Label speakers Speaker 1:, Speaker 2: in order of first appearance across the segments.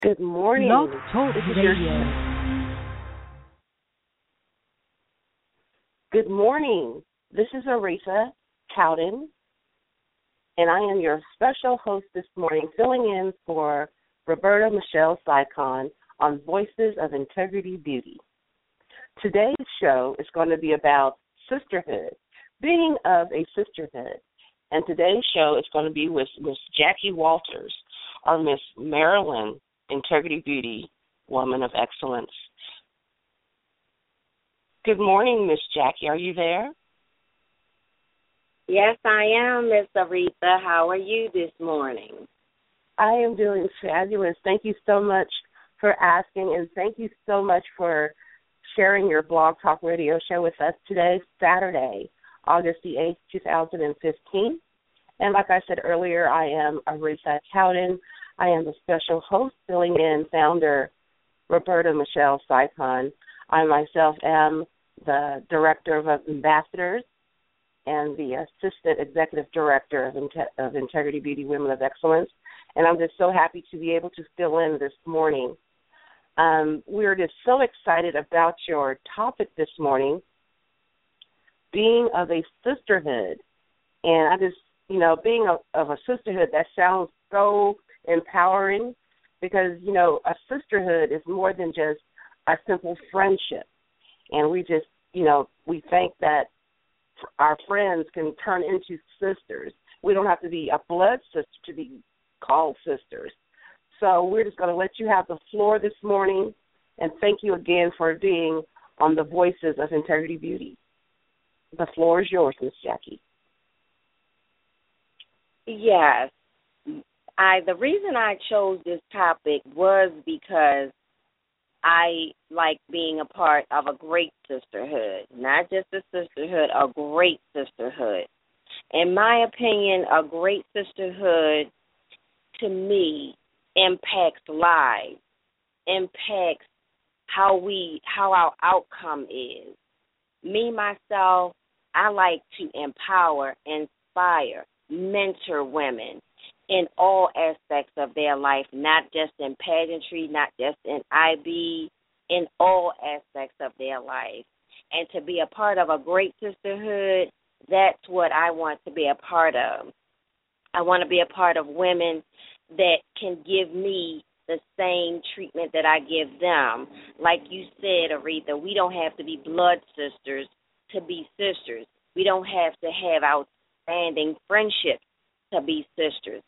Speaker 1: Good
Speaker 2: Blog
Speaker 1: morning.
Speaker 2: Talk
Speaker 1: This is your
Speaker 2: Radio.
Speaker 1: good morning. This is Aretha Cowden, and I am your special host this morning, filling in for Roberta Michelle Sycon on Voices of Integrity Beauty. Today's show is going to be about sisterhood, being of a sisterhood. And today's show is going to be with Miss Jackie Walters, or Miss Marilyn Integrity Beauty, Woman of Excellence. Good morning, Miss Jackie. Are you there?
Speaker 3: Yes, I am, Miss Aretha. How are you this morning?
Speaker 1: I am doing fabulous. Thank you so much for asking, and thank you so much for sharing your Blog Talk Radio show with us today, Saturday, August the 8th, 2015. And like I said earlier, I am Aretha Cowden. I am the special host, filling in founder Roberta Michelle Sycon. I myself am the Director of Ambassadors and the Assistant Executive Director of Integrity Beauty Women of Excellence. And I'm just so happy to be able to fill in this morning. We're just so excited about your topic this morning, being of a sisterhood. And I just, being of a sisterhood, that sounds so empowering because, a sisterhood is more than just a simple friendship. And we just, we think that our friends can turn into sisters. We don't have to be a blood sister to be called sisters. So we're just going to let you have the floor this morning, and thank you again for being on the Voices of Integrity Beauty. The floor is yours, Miss Jackie.
Speaker 3: Yes. The reason I chose this topic was because I like being a part of a great sisterhood, not just a sisterhood, a great sisterhood. In my opinion, a great sisterhood, to me, impacts lives, impacts how our outcome is. Me, myself, I like to empower, inspire, mentor women in all aspects of their life, not just in pageantry, not just in IB, in all aspects of their life. And to be a part of a great sisterhood, that's what I want to be a part of. I want to be a part of women that can give me the same treatment that I give them. Like you said, Aretha, we don't have to be blood sisters to be sisters. We don't have to have outstanding friendships to be sisters.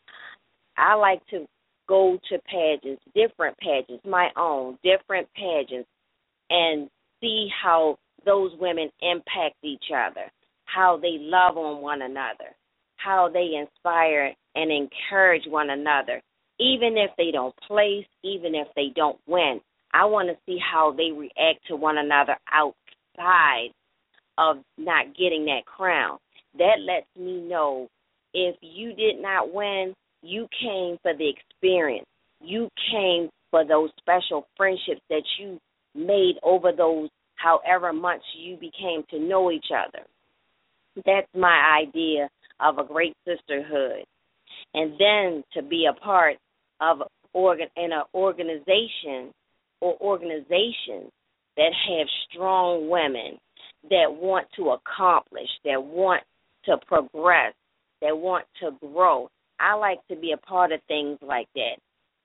Speaker 3: I like to go to pageants, different pageants, my own, different pageants, and see how those women impact each other, how they love on one another, how they inspire and encourage one another. Even if they don't place, even if they don't win, I want to see how they react to one another outside of not getting that crown. That lets me know if you did not win, you came for the experience. You came for those special friendships that you made over those however months you became to know each other. That's my idea of a great sisterhood. And then to be a part of an organization or organizations that have strong women that want to accomplish, that want to progress, that want to grow. I like to be a part of things like that.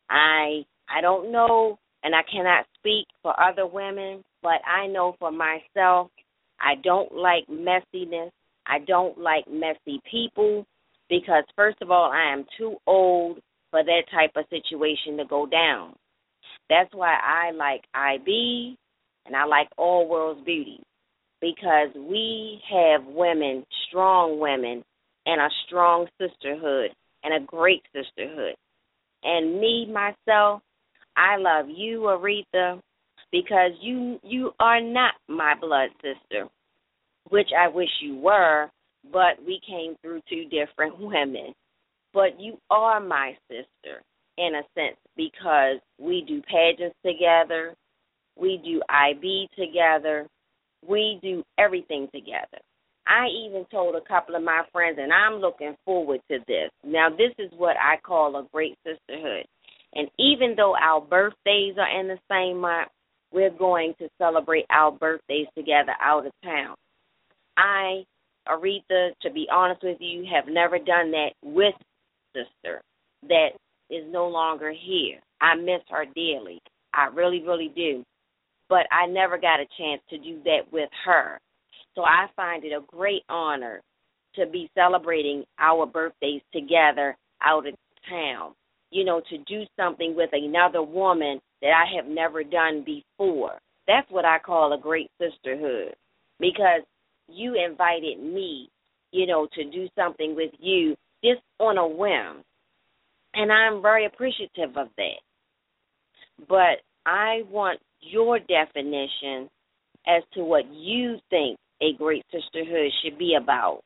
Speaker 3: I don't know, and I cannot speak for other women, but I know for myself, I don't like messiness. I don't like messy people because, first of all, I am too old for that type of situation to go down. That's why I like IB and I like All World's Beauty, because we have women, strong women, and a strong sisterhood and a great sisterhood. And me, myself, I love you, Aretha, because you are not my blood sister, which I wish you were, but we came through two different women. But you are my sister in a sense because we do pageants together, we do IB together, we do everything together. I even told a couple of my friends, and I'm looking forward to this. Now, this is what I call a great sisterhood. And even though our birthdays are in the same month, we're going to celebrate our birthdays together out of town. I, Aretha, to be honest with you, have never done that with sister that is no longer here. I miss her dearly. I really, really do. But I never got a chance to do that with her. So I find it a great honor to be celebrating our birthdays together out of town. You know, to do something with another woman that I have never done before. That's what I call a great sisterhood, because you invited me, you know, to do something with you just on a whim. And I'm very appreciative of that. But I want your definition as to what you think a great sisterhood should be about.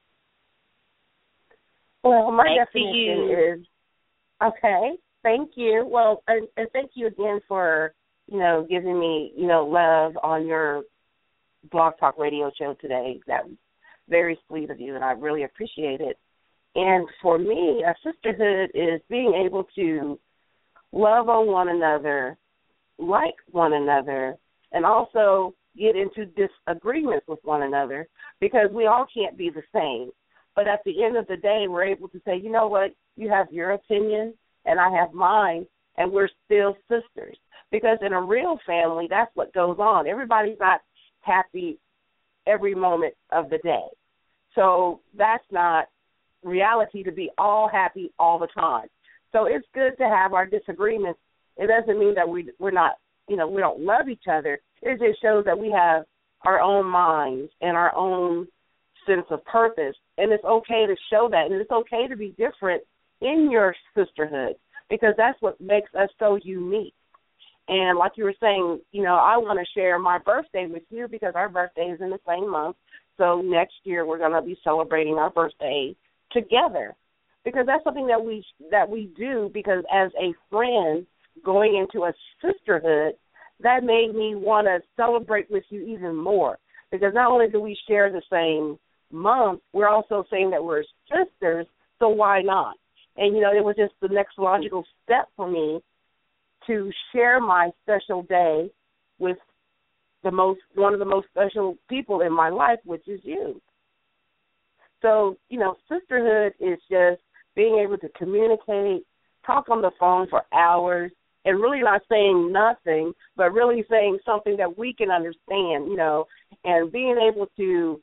Speaker 1: Well, my definition is, okay, thank you. Well, and thank you again for, you know, giving me, you know, love on your Blog Talk Radio show today. That was very sweet of you, and I really appreciate it. And for me, a sisterhood is being able to love on one another, like one another, and also get into disagreements with one another, because we all can't be the same. But at the end of the day, we're able to say, you know what, you have your opinion and I have mine, and we're still sisters. Because in a real family, that's what goes on. Everybody's not happy every moment of the day. So that's not reality, to be all happy all the time. So it's good to have our disagreements. It doesn't mean that we're not, you know, we don't love each other. It just shows that we have our own minds and our own sense of purpose. And it's okay to show that. And it's okay to be different in your sisterhood, because that's what makes us so unique. And like you were saying, you know, I want to share my birthday with you because our birthday is in the same month. So next year we're going to be celebrating our birthday together, because that's something that we do, because as a friend going into a sisterhood, that made me want to celebrate with you even more, because not only do we share the same month, we're also saying that we're sisters, so why not? And, you know, it was just the next logical step for me to share my special day with one of the most special people in my life, which is you. So, you know, sisterhood is just being able to communicate, talk on the phone for hours, and really not saying nothing, but really saying something that we can understand, you know, and being able to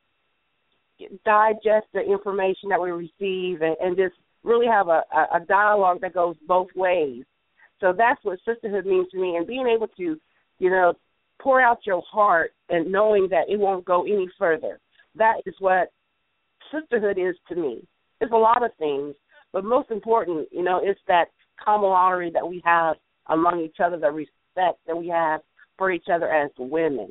Speaker 1: digest the information that we receive and just really have a dialogue that goes both ways. So that's what sisterhood means to me, and being able to, you know, pour out your heart and knowing that it won't go any further. That is what sisterhood is to me. It's a lot of things, but most important, you know, it's that camaraderie that we have among each other, the respect that we have for each other as women.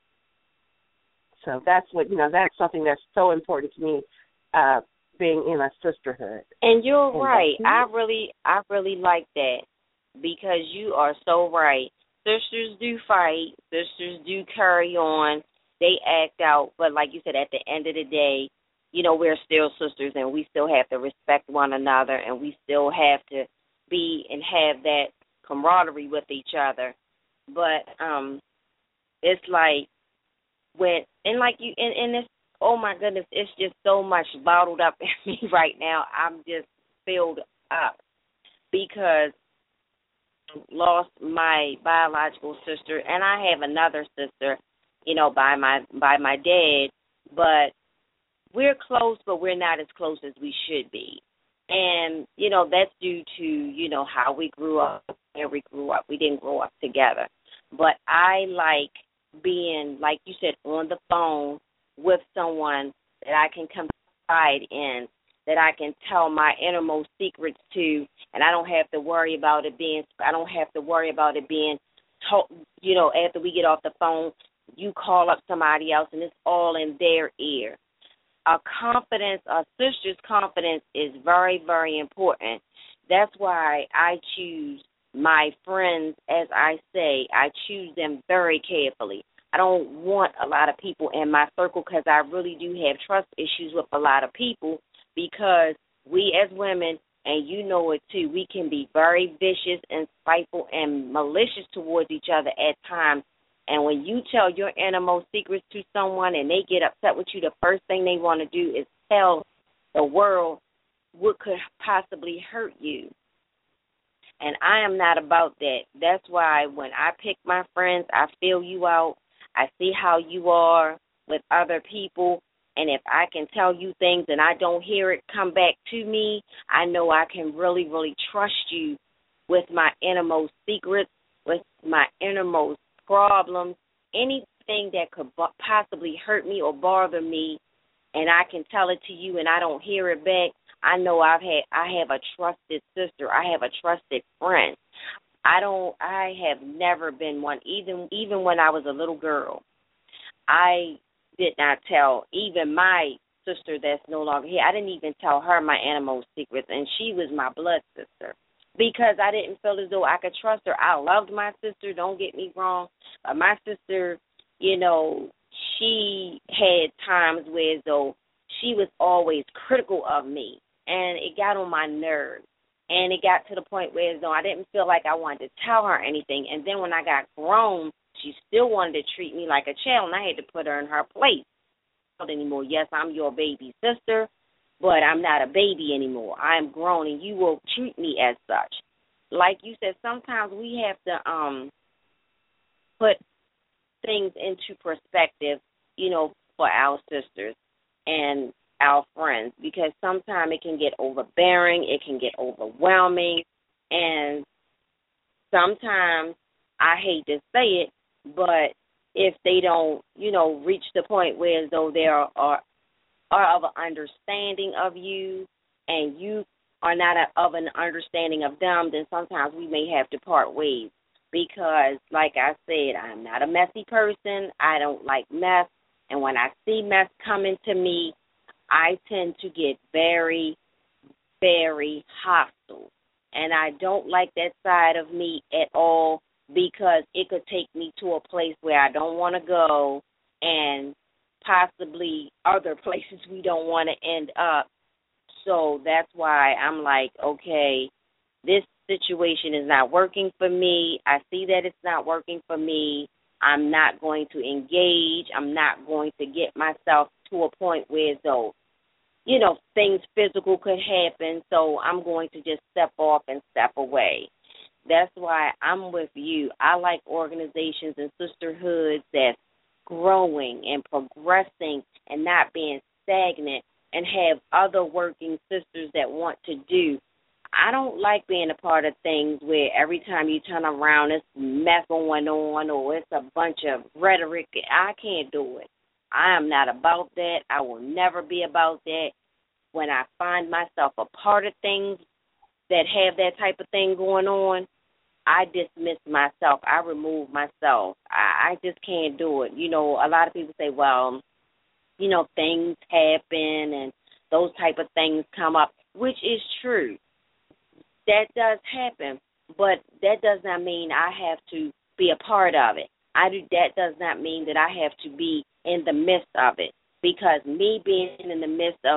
Speaker 1: So that's what, you know, that's something that's so important to me, being in a sisterhood.
Speaker 3: And you're right. I really like that, because you are so right. Sisters do fight. Sisters do carry on. They act out. But like you said, at the end of the day, you know, we're still sisters, and we still have to respect one another, and we still have to be and have that camaraderie with each other. But it's like it's, oh my goodness, it's just so much bottled up in me right now. I'm just filled up because I lost my biological sister, and I have another sister, you know, by my dad, but we're close, but we're not as close as we should be. And, you know, that's due to, you know, how we grew up, where we grew up. We didn't grow up together. But I like being, like you said, on the phone with someone that I can confide in, that I can tell my innermost secrets to, and I don't have to worry about it being, you know, after we get off the phone, you call up somebody else and it's all in their ear. A sister's confidence is very, very important. That's why I choose my friends, as I say, I choose them very carefully. I don't want a lot of people in my circle, because I really do have trust issues with a lot of people, because we as women, and you know it too. We can be very vicious and spiteful and malicious towards each other at times. And when you tell your innermost secrets to someone and they get upset with you, the first thing they want to do is tell the world what could possibly hurt you. And I am not about that. That's why when I pick my friends, I feel you out. I see how you are with other people. And if I can tell you things and I don't hear it come back to me, I know I can really, really trust you with my innermost secrets, with my innermost problems, anything that could possibly hurt me or bother me, and I can tell it to you and I don't hear it back. I know I have a trusted sister. I have a trusted friend. I have never been one, even when I was a little girl. I did not tell even my sister that's no longer here. I didn't even tell her my innermost secrets, and she was my blood sister because I didn't feel as though I could trust her. I loved my sister, don't get me wrong, but my sister, you know, she had times where as though she was always critical of me, and it got on my nerves. And it got to the point where as though I didn't feel like I wanted to tell her anything. And then when I got grown, she still wanted to treat me like a child, and I had to put her in her place. Not anymore. Yes, I'm your baby sister, but I'm not a baby anymore. I am grown, and you will treat me as such. Like you said, sometimes we have to put things into perspective, you know, for our sisters and our friends, because sometimes it can get overbearing, it can get overwhelming, and sometimes, I hate to say it, but if they don't, you know, reach the point where as though they are of an understanding of you and you are not of an understanding of them, then sometimes we may have to part ways because, like I said, I'm not a messy person. I don't like mess, and when I see mess coming to me, I tend to get very, very hostile, and I don't like that side of me at all because it could take me to a place where I don't want to go and possibly other places we don't want to end up. So that's why I'm like, okay, this situation is not working for me. I see that it's not working for me. I'm not going to engage. I'm not going to get myself to a point where though, you know, things physical could happen, so I'm going to just step off and step away. That's why I'm with you. I like organizations and sisterhoods that's growing and progressing and not being stagnant and have other working sisters that want to do. I don't like being a part of things where every time you turn around it's mess going on or it's a bunch of rhetoric. I can't do it. I am not about that. I will never be about that. When I find myself a part of things that have that type of thing going on, I dismiss myself. I remove myself. I just can't do it. You know, a lot of people say, well, you know, things happen and those type of things come up, which is true. That does happen, but that does not mean I have to be a part of it. That does not mean that I have to be in the midst of it, because me being in the midst of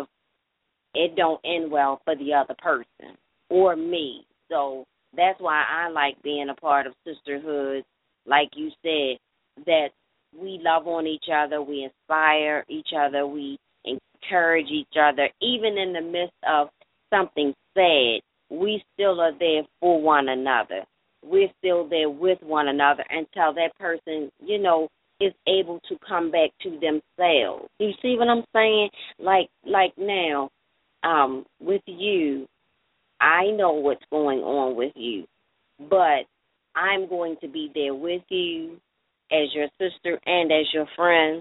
Speaker 3: it don't end well for the other person or me. So that's why I like being a part of sisterhood, like you said, that we love on each other, we inspire each other, we encourage each other. Even in the midst of something sad, we still are there for one another. We're still there with one another until that person, you know, is able to come back to themselves. You see what I'm saying? Like now, with you, I know what's going on with you, but I'm going to be there with you as your sister and as your friend.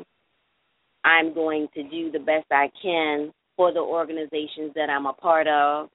Speaker 3: I'm going to do the best I can for the organizations that I'm a part of.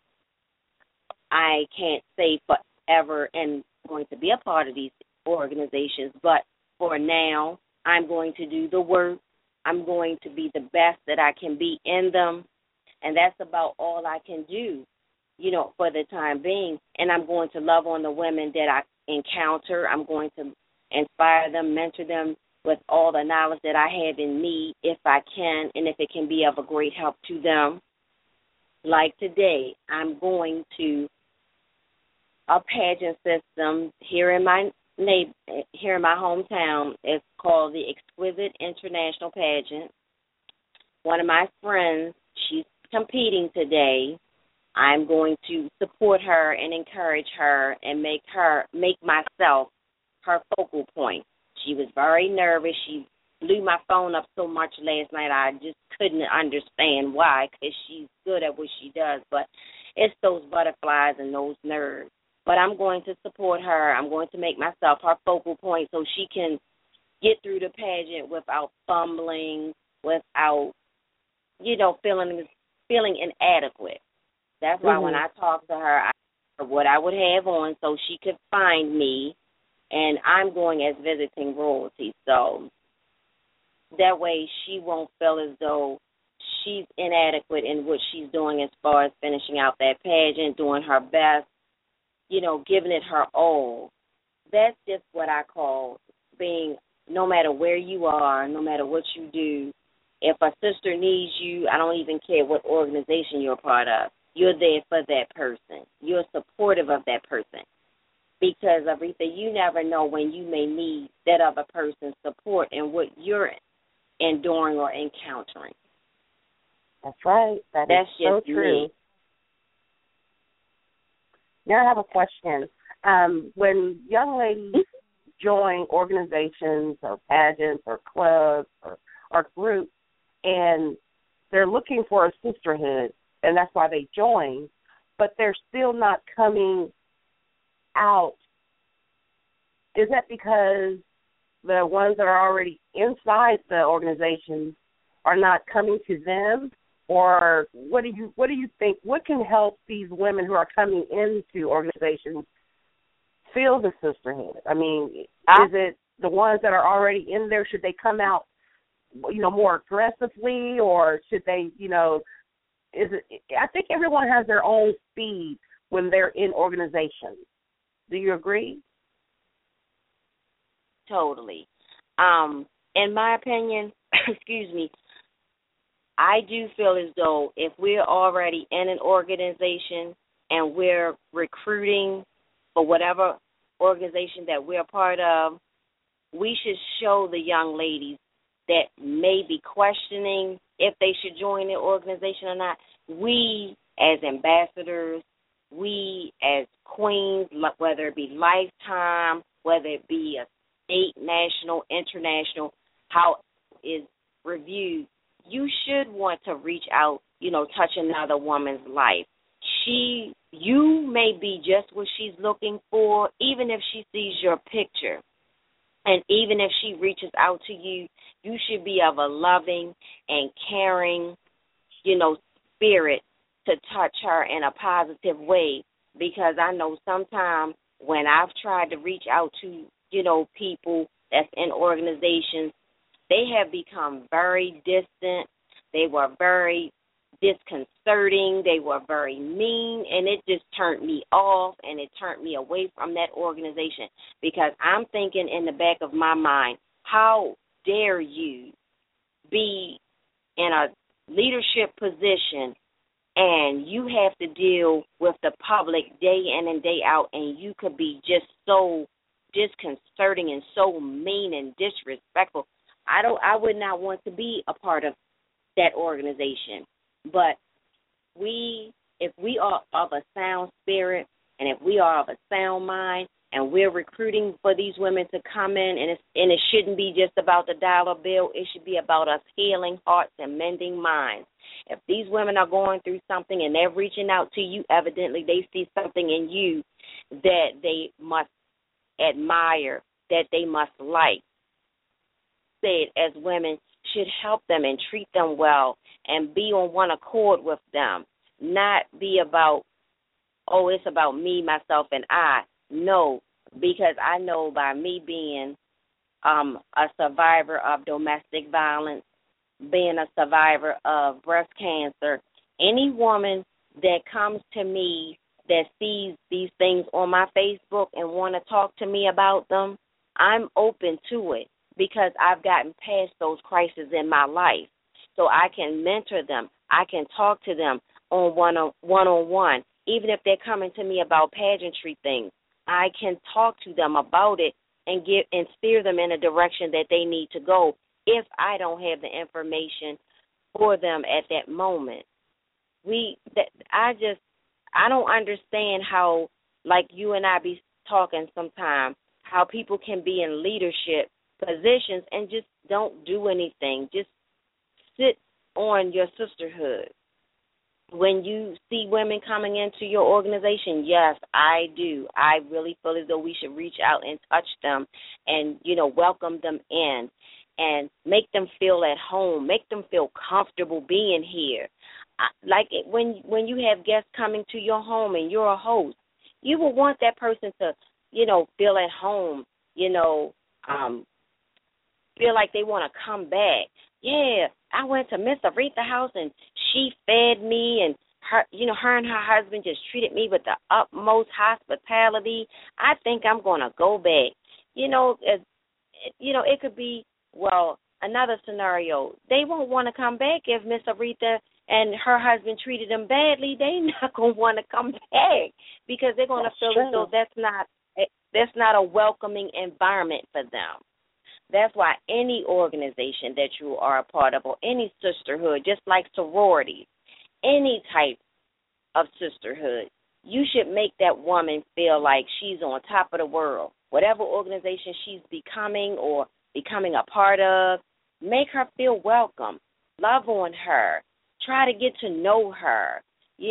Speaker 3: I can't say forever and going to be a part of these organizations, but for now, I'm going to do the work. I'm going to be the best that I can be in them, and that's about all I can do, you know, for the time being. And I'm going to love on the women that I encounter. I'm going to inspire them, mentor them with all the knowledge that I have in me, if I can, and if it can be of a great help to them. Like today, I'm going to a pageant system here in my here in my hometown. It's called the Exquisite International Pageant. One of my friends, she's competing today. I'm going to support her and encourage her and make myself her focal point. She was very nervous. She blew my phone up so much last night I just couldn't understand why, because she's good at what she does, but it's those butterflies and those nerves. But I'm going to support her. I'm going to make myself her focal point so she can get through the pageant without fumbling, without, feeling inadequate. That's why when I talked to her, I told her what I would have on so she could find me, and I'm going as visiting royalty. So that way she won't feel as though she's inadequate in what she's doing as far as finishing out that pageant, doing her best, giving it her all. That's just what I call being, no matter where you are, no matter what you do, if a sister needs you, I don't even care what organization you're a part of, you're there for that person. You're supportive of that person. Because, Aretha, you never know when you may need that other person's support in what you're enduring or encountering.
Speaker 1: That's right. That's so true.
Speaker 3: Me.
Speaker 1: Now I have a question. When young ladies join organizations or pageants or clubs or groups, and they're looking for a sisterhood, and that's why they join, but they're still not coming out, is that because the ones that are already inside the organization are not coming to them? Or what do you think? What can help these women who are coming into organizations feel the sisterhood? I mean, is it the ones that are already in there? Should they come out, more aggressively, or should they, is it? I think everyone has their own speed when they're in organizations. Do you agree?
Speaker 3: Totally. In my opinion, excuse me, I do feel as though if we're already in an organization and we're recruiting for whatever organization that we're a part of, we should show the young ladies that may be questioning if they should join the organization or not. We, as ambassadors, we as queens, whether it be lifetime, whether it be a state, national, international, how it is reviewed, you should want to reach out, touch another woman's life. You may be just what she's looking for, even if she sees your picture. And even if she reaches out to you, you should be of a loving and caring, spirit to touch her in a positive way. Because I know sometimes when I've tried to reach out to, people that's in organizations, they have become very distant. They were very disconcerting. They were very mean, and it just turned me off, and it turned me away from that organization because I'm thinking in the back of my mind, how dare you be in a leadership position and you have to deal with the public day in and day out, and you could be just so disconcerting and so mean and disrespectful. I would not want to be a part of that organization. But if we are of a sound spirit and if we are of a sound mind and we're recruiting for these women to come in, and it shouldn't be just about the dollar bill, it should be about us healing hearts and mending minds. If these women are going through something and they're reaching out to you, evidently they see something in you that they must admire, that they must like. Said as women should help them and treat them well and be on one accord with them, not be about, it's about me, myself, and I. No, because I know by me being a survivor of domestic violence, being a survivor of breast cancer, any woman that comes to me that sees these things on my Facebook and want to talk to me about them, I'm open to it because I've gotten past those crises in my life. So I can mentor them. I can talk to them. on one-on-one. Even if they're coming to me about pageantry things, I can talk to them about it and steer them in a direction that they need to go if I don't have the information for them at that moment. I don't understand how, like you and I be talking sometimes, how people can be in leadership positions and just don't do anything. Just sit on your sisterhood. When you see women coming into your organization, yes, I do. I really feel as though we should reach out and touch them and, welcome them in and make them feel at home, make them feel comfortable being here. When you have guests coming to your home and you're a host, you will want that person to, feel at home, feel like they want to come back. Yeah, I went to Miss Aretha's house and she fed me, and her and her husband just treated me with the utmost hospitality. I think I'm going to go back. It could be, another scenario. They won't want to come back if Miss Aretha and her husband treated them badly. They're not going to want to come back because they're going to feel as though that's not a welcoming environment for them. That's why any organization that you are a part of or any sisterhood, just like sororities, any type of sisterhood, you should make that woman feel like she's on top of the world. Whatever organization she's becoming or becoming a part of, make her feel welcome. Love on her. Try to get to know her.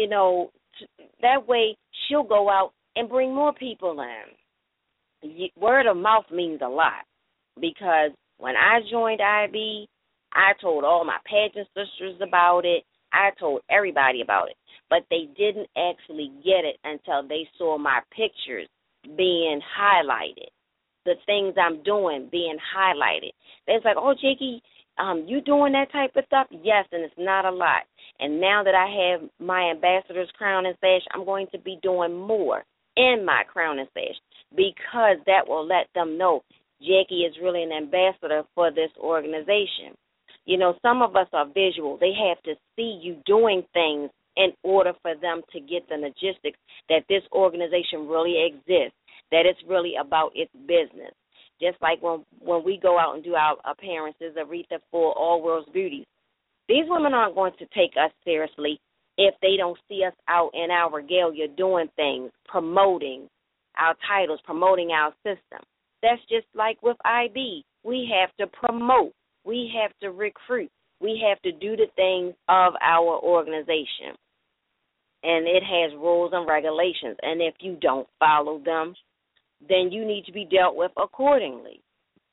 Speaker 3: That way she'll go out and bring more people in. Word of mouth means a lot. Because when I joined IB, I told all my pageant sisters about it. I told everybody about it. But they didn't actually get it until they saw my pictures being highlighted, the things I'm doing being highlighted. They're like, oh, Jakey, you doing that type of stuff? Yes, and it's not a lot. And now that I have my ambassador's crown and sash, I'm going to be doing more in my crown and sash because that will let them know Jackie is really an ambassador for this organization. Some of us are visual. They have to see you doing things in order for them to get the logistics that this organization really exists, that it's really about its business. Just like when we go out and do our appearances, Aretha for All World's Beauties, these women aren't going to take us seriously if they don't see us out in our regalia doing things, promoting our titles, promoting our system. That's just like with IB. We have to promote. We have to recruit. We have to do the things of our organization. And it has rules and regulations. And if you don't follow them, then you need to be dealt with accordingly.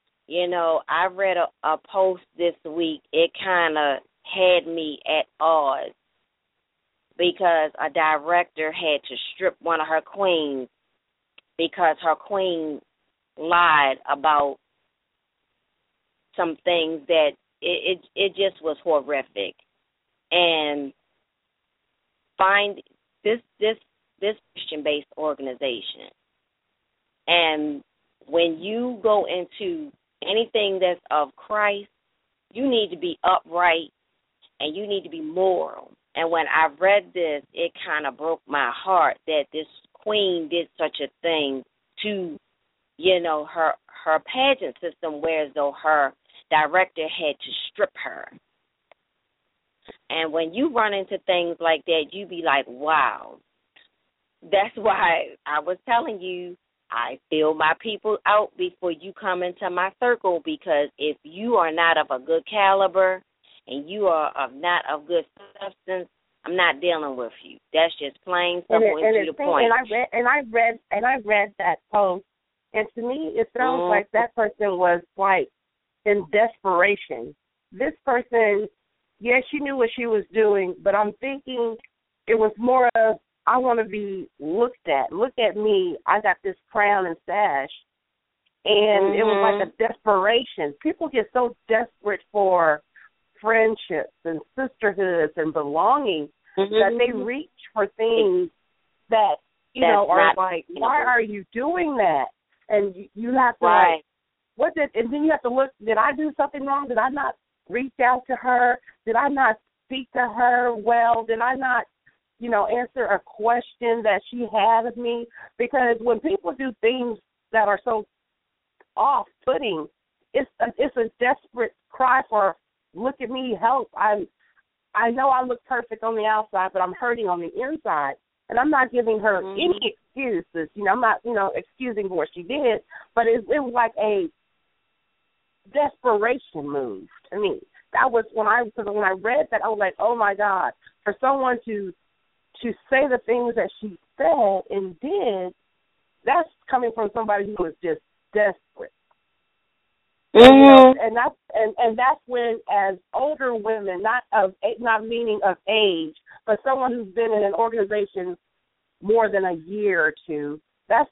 Speaker 3: I read a post this week. It kind of had me at odds because a director had to strip one of her queens because her queen lied about some things that it just was horrific. And find this Christian-based organization. And when you go into anything that's of Christ, you need to be upright and you need to be moral. And when I read this, it kind of broke my heart that this queen did such a thing to her pageant system, whereas though her director had to strip her. And when you run into things like that, you be like, wow. That's why I was telling you, I feel my people out before you come into my circle, because if you are not of a good caliber and you are not of good substance, I'm not dealing with you. That's just plain simple and to the point.
Speaker 1: And I read that post. And to me, it sounds like that person was like in desperation. This person, yes, she knew what she was doing, but I'm thinking it was more of, I want to be looked at. Look at me. I got this crown and sash. And it was like a desperation. People get so desperate for friendships and sisterhoods and belonging that they reach for things that, are like, why are you doing that? And you have to, and then you have to look, did I do something wrong? Did I not reach out to her? Did I not speak to her well? Did I not answer a question that she had of me, because when people do things that are so off-putting, it's a desperate cry for, look at me, help. I know I look perfect on the outside, but I'm hurting on the inside. And I'm not giving her any excuses. I'm not, excusing what she did, but it was like a desperation move to me. That was when I read that, I was like, oh my God, for someone to say the things that she said and did, that's coming from somebody who is just desperate.
Speaker 3: Mm-hmm.
Speaker 1: And that's when, as older women, not meaning of age, but someone who's been in an organization more than a year or two, that's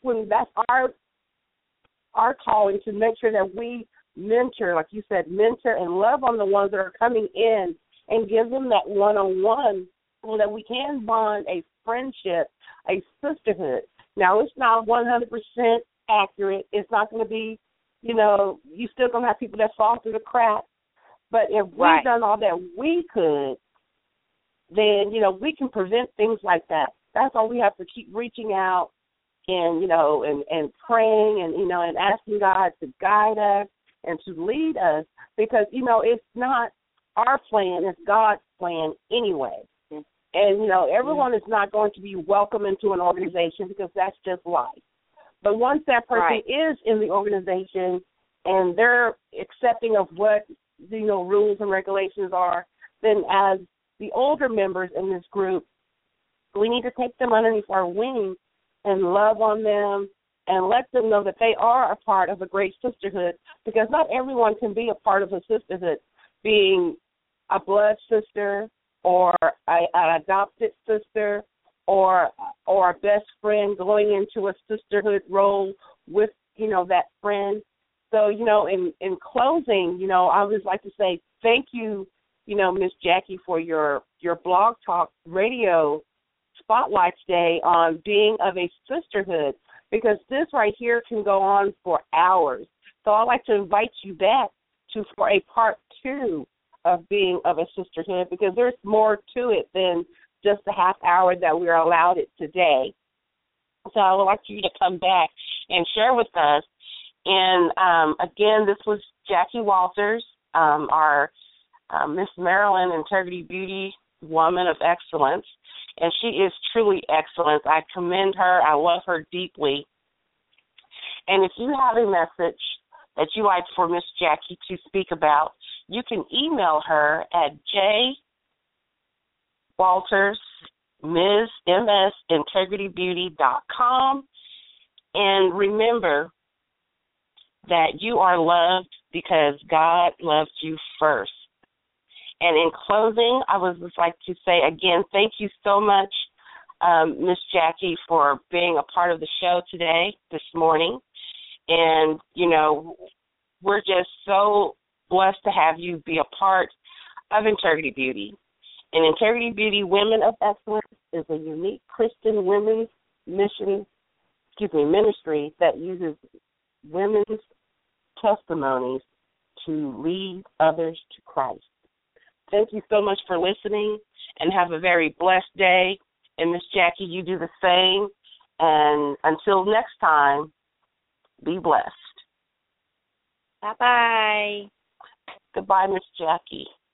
Speaker 1: our calling, to make sure that we mentor, like you said, mentor and love on the ones that are coming in, and give them that one-on-one, so that we can bond a friendship, a sisterhood. Now, it's not 100% accurate. It's not going to be, you still going to have people that fall through the cracks. But if we've done all that we could, then, we can prevent things like that. That's all. We have to keep reaching out and, and praying and asking God to guide us and to lead us, because, it's not our plan, it's God's plan anyway. And, everyone is not going to be welcome into an organization, because that's just life. But once that person is in the organization and they're accepting of what, rules and regulations are, then as the older members in this group, we need to take them underneath our wing and love on them and let them know that they are a part of a great sisterhood, because not everyone can be a part of a sisterhood, being a blood sister or an adopted sister or a best friend going into a sisterhood role with, that friend. So, in closing, I would like to say thank you, Miss Jackie, for your Blog Talk Radio Spotlight today on being of a sisterhood, because this right here can go on for hours. So I'd like to invite you back for a part 2 of being of a sisterhood, because there's more to it than just the half hour that we're allowed it today. So I would like you to come back and share with us. And, again, this was Jackie Walters, our Miss Maryland Integrity Beauty Woman of Excellence, and she is truly excellent. I commend her. I love her deeply. And if you have a message that you like for Miss Jackie to speak about, you can email her at jwalters@integritybeauty.com. And remember that you are loved because God loved you first. And in closing, I would just like to say again, thank you so much, Miss Jackie, for being a part of the show today, this morning. And, we're just so blessed to have you be a part of Integrity Beauty. And Integrity Beauty Women of Excellence is a unique Christian women's ministry that uses women's testimonies to lead others to Christ. Thank you so much for listening, and have a very blessed day. And Miss Jackie, you do the same. And until next time, be blessed.
Speaker 3: Bye-bye.
Speaker 1: Goodbye, Miss Jackie.